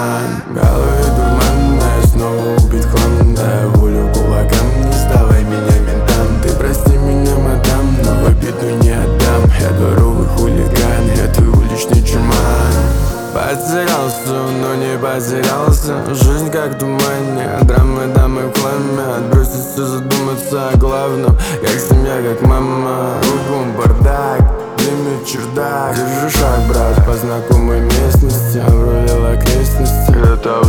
чурбан. Голове дурманная, снова убит хлам, да волю кулакам, не сдавай меня ментам. Ты прости меня, мадам, но в обиду не отдам. Я дворовый хулиган, я твой уличный чурман. Потерялся, но не потерялся. Жизнь как в тумане, драмы, дамы в хламе. Отброситься, задуматься о главном. Как семья, как мама. Кругом бардак, длинный чердак. Держу шаг, брат, по знакомой местности. Обрулил окрестности. Это